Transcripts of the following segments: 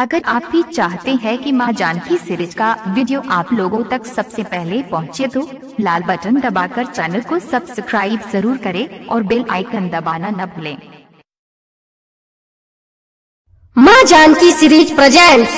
अगर आप भी चाहते हैं कि मां जानकी सीरीज का वीडियो आप लोगों तक सबसे पहले पहुंचे तो लाल बटन दबाकर चैनल को सब्सक्राइब जरूर करें और बेल आइकन दबाना न भूलें। मां जानकी सीरीज प्रेजेंट्स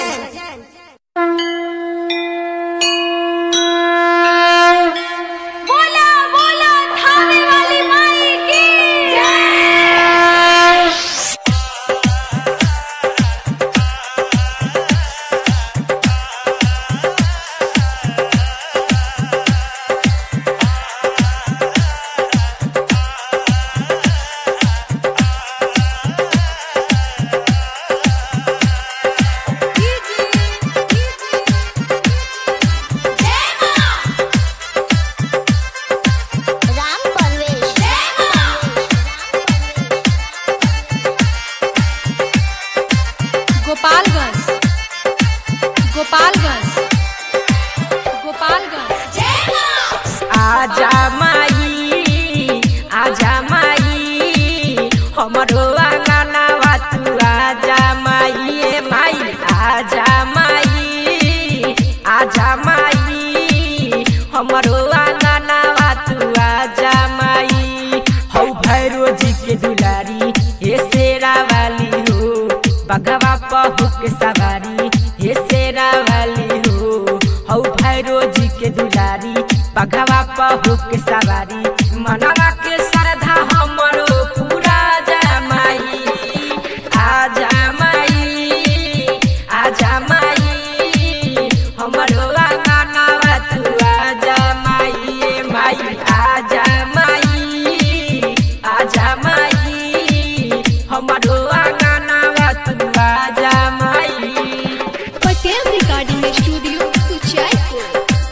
गोपालगंज आजा माई हमरो आंगनवा तू आजा माई ए माई आजा माई हमरो आंगनवा तू आजा माई हौ भैरो जी के दुलारी हे शेरा वाली हो बगवा पहु के सवारी हे शेरा वाली हो हौ भैरो जी के दुलारी बगवा पहु के सवारी मनवा के श्रद्धा हमरो पूरा जा माई आजा माई हमरो आंगनवा तू आजा माई ए माई आजा माई हमरो आंगनवा तू आजा माई। Patel recording studio Kuchaipur.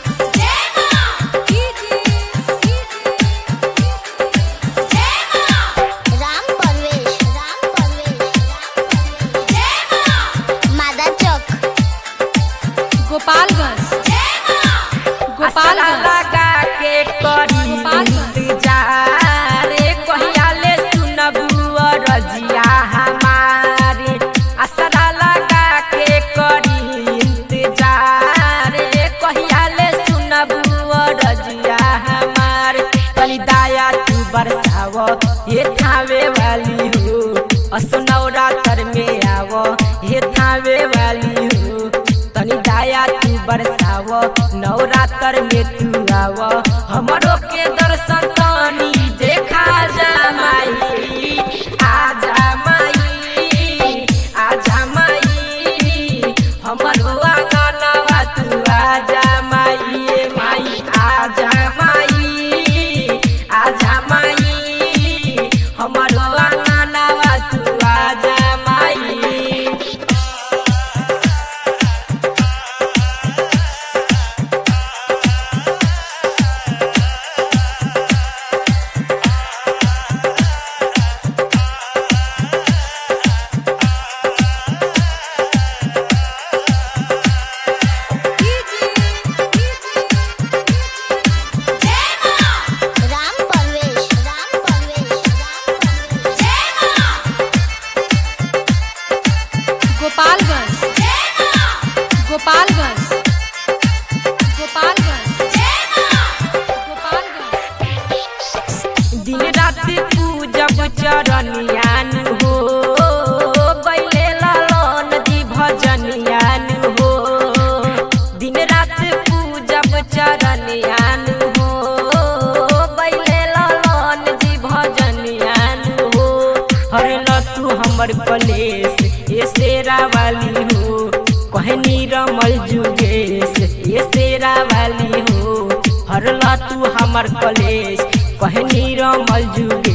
गोपालगंज लगा के करी इंतजार कहिया ले सुनबू रजिया हमारे असरा लगा के करी इंतजार कहिया ले सुनबू रजिया हमारे कली दाया तू बरसाव ये थावे वाली हो असनौरा तर में आवो ये थावे वाली हो तनी दाया तू बरसाव नवरात्र में तू आव हमरो के दर्शन तनी देखा जा माई आजा माई हमरो आंगनवा तू आजा माई ए माई आजा माई हमरो आंगनवा तू आजा माई। दिन रात पूजब चरनियान हो बैले लालन जी भजनियान हो दिन रात पूजब चरनियान हो बैले लालन जी भजनियान हो हरल तू हमर कलेश ये शेरा वाली हो कहनी रमल जुगेश ये शेरा वाली हो हरल तू हमर कलेश कहनी रमल जुगे